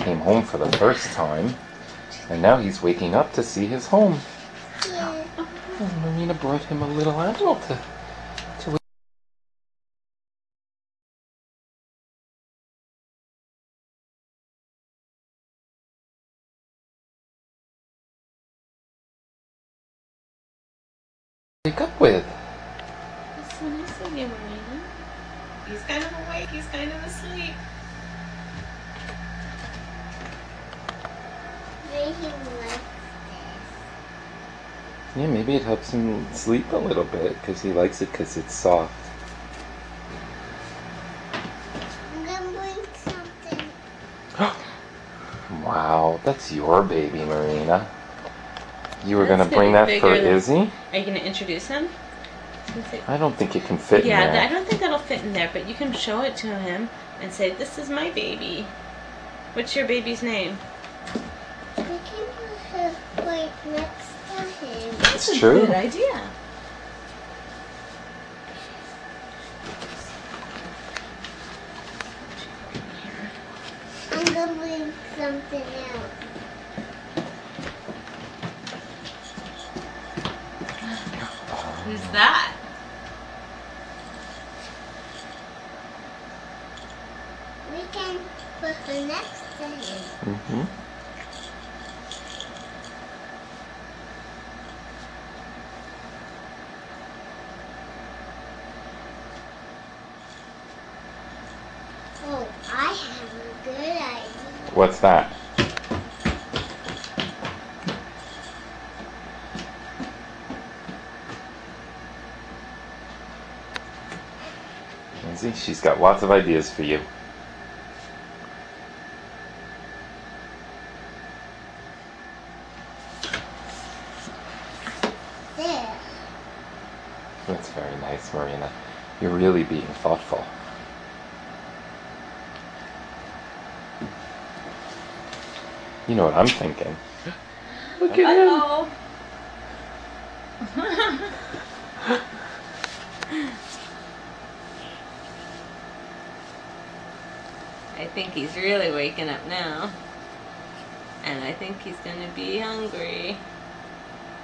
came home for the first time. And now he's waking up to see his home. Yeah. And Marina brought him a little animal to wake up with. It's so nice of you, Marina. He's kind of awake. He's kind of asleep. Maybe he likes this. Yeah, maybe it helps him sleep a little bit because he likes it because it's soft. I'm gonna bring something. Wow, that's your baby, Marina. You were That's gonna bring gonna that be for bigger than- Izzy? Are you gonna introduce him? I don't think it can fit in Yeah, there. I don't think that'll fit in there, but you can show it to him and say, "This is my baby." What's your baby's name? We can put her right next to him. That's true. Good idea. I'm gonna bring something else. Who's that? We can put her next to him. Mm-hmm. Oh, I have a good idea. What's that? Izzy, she's got lots of ideas for you. There. That's very nice, Marina. You're really being thoughtful. You know what I'm thinking. Look at him. I think he's really waking up now. And I think he's gonna be hungry.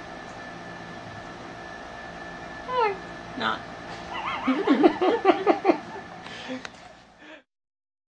Or not.